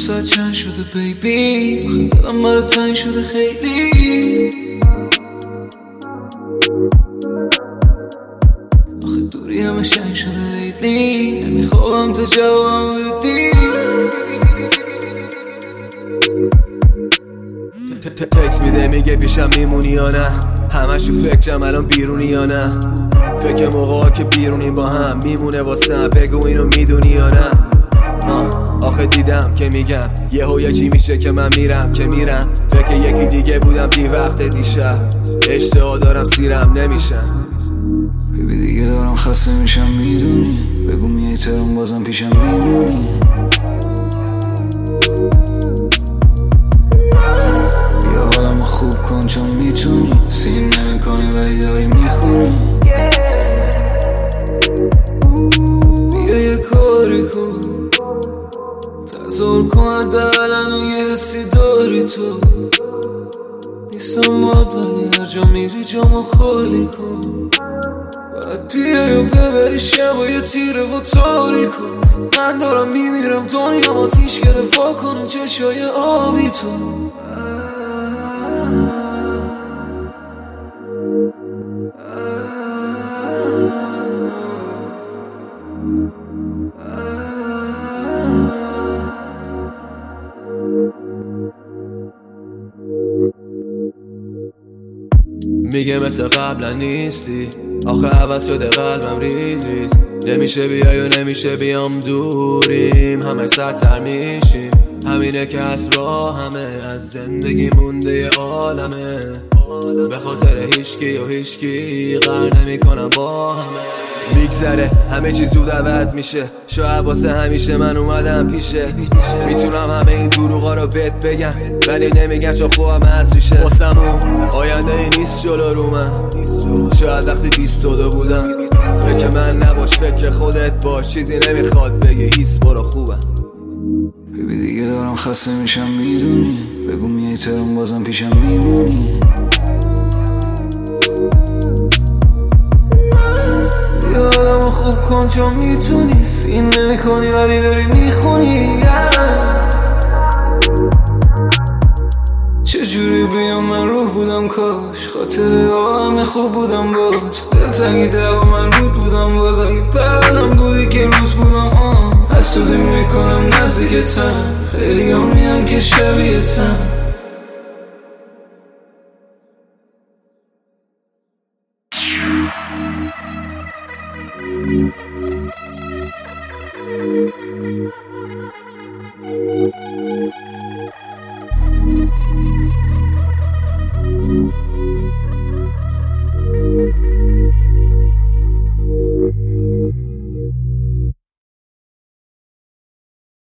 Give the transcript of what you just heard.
ساعت چند شده بیبی، دلم برای تنگ شده خیلی. آخه دوری همه شنگ شده لیدی، نمیخوام تو جوابم بدی. تکس میده میگه پیشم میمونی یا نه، همشو فکرم الان بیرونی یا نه. فکر موقعا که بیرونیم با هم میمونه واسم، بگو اینو میدونی یا نه. آخه دیدم که میگم یه چی میشه که من میرم که میرم. فکر یکی دیگه بودم دی وقت دیشب، اشتها دارم سیرم نمیشم. بیبی دیگه دارم خسته میشم میدونی، بگو میای ترم بازم پیشم میمونی. بیا حالمو خوب کن چون میتونی، سین نمی کنی ولی داری میخونی. بیا یه کاری کن، تظاهر کن حداقل یه حسی داری تو. نیستم باد ولی هر جا میری جامو خالی کن. باید بیای و ببری شب و یه تیره و تاری کن. من دارم میمیرم دنیا آتیش گرفت، وا کن و چشای آبی تو. میگه مثل قبلا نیستی، آخه عوض شده قلبم ریز ریز. نمیشه بیای و نمیشه بیام، دوریم همه سرتر میشیم. همینه که از راه همه از زندگی مونده ی عالمه. به خاطر هیچکی و هیچکی قرار نمیکنم با همه. میگذره همه چی زود عوض میشه، شاید واسه همیشه من اومدم پیشه. میتونم همه این دروغا رو بهت بگم ولی نمیگم چون خوبم از ریشه. واسمون آینده ای نیست جلو رو من، شاید وقتی 22 بودم. فکر من نباش فکر خودت باش، چیزی نمیخواد بگی هیس برو خوبم. بیبی دیگه دارم خسته میشم میدونی، بگو میای ترم بازم پیشم میمونی. بیا حالمو خوب کن چون میتونی، سین نمی کنی ولی داری میخونی. چجوری بیام من روح بودم کاش، خاطر همه خوب بودم باز. دلتنگی دقا من رود بودم باز، اگه برنم بودی که روز بودم. حسودی میکنم نزدیکتم، خیلی هم میان که شبیه تن.